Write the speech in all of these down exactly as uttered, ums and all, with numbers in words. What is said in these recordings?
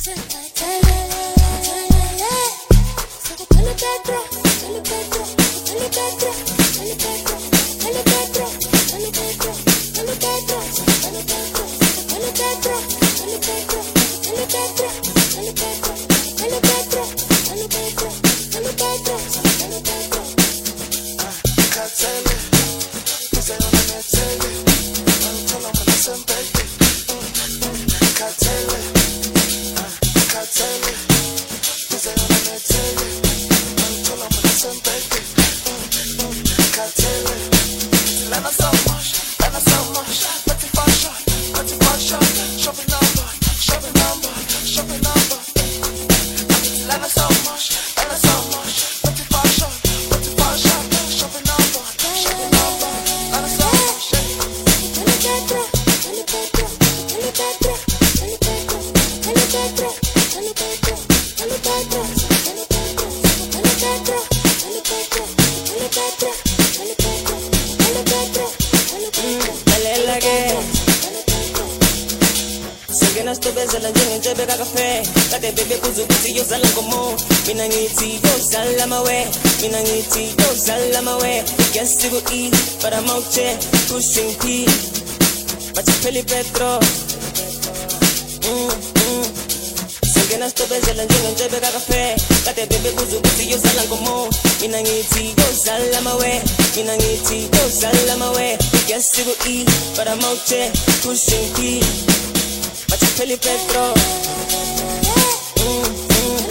Bezala njenge beka cafe kade bebe kuzu kuzi yo zala ngomo mina ngithi yo zala mawe mina ngithi yo zala mawe yes to eat but I'm out there pushing P but peli petro mm mm sengena sto bezala njenge beka cafe kade bebe kuzu kuzi yo zala ngomo mina ngithi yo zala mawe mina ngithi yo zala mawe yes to eat but I'm out there pushing P Peli Petro mm, mm.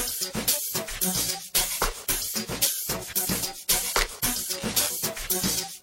We'll be right back.